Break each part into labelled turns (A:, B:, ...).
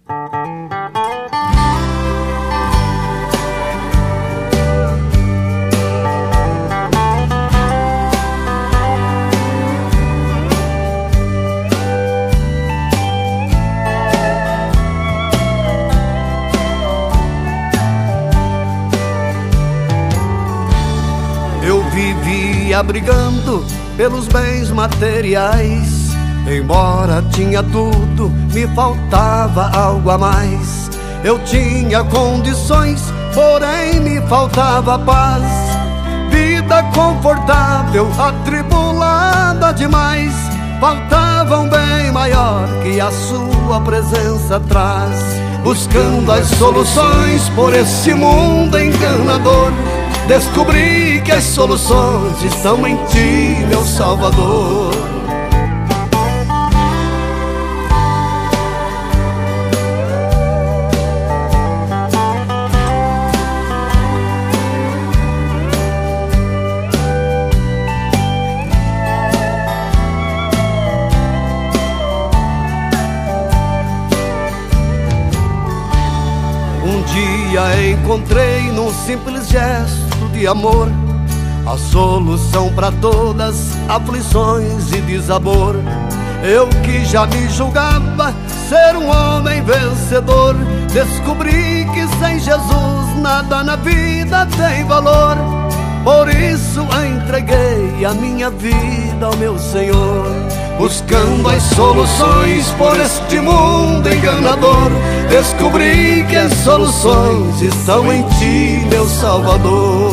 A: Eu vivia brigando pelos bens materiais. Embora tinha tudo, me faltava algo a mais. Eu tinha condições, porém me faltava paz. Vida confortável, atribulada demais. Faltava um bem maior que a sua presença traz. Buscando as soluções por esse mundo enganador, descobri que as soluções estão em ti, meu Salvador. Um dia encontrei num simples gesto de amor a solução para todas aflições e desabor. Eu que já me julgava ser um homem vencedor, descobri que sem Jesus nada na vida tem valor. Por isso entreguei a minha vida ao meu Senhor. Buscando as soluções por este mundo enganador, descobri que as soluções estão em ti, meu Salvador.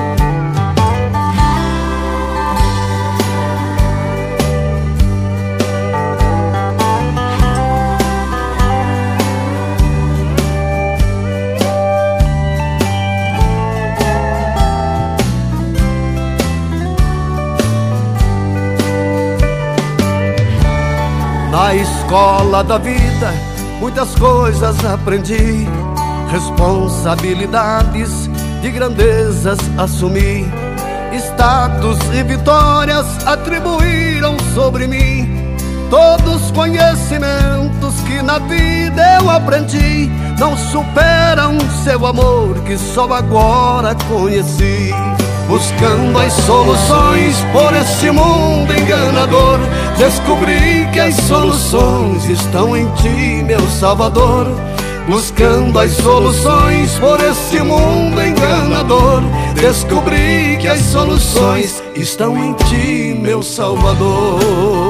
A: Na escola da vida muitas coisas aprendi, responsabilidades de grandezas assumi, status e vitórias atribuíram sobre mim. Todos conhecimentos que na vida eu aprendi não superam seu amor que só agora conheci. Buscando as soluções por esse mundo enganador, descobri que as soluções estão em ti, meu Salvador. Buscando as soluções por esse mundo enganador, descobri que as soluções estão em ti, meu Salvador.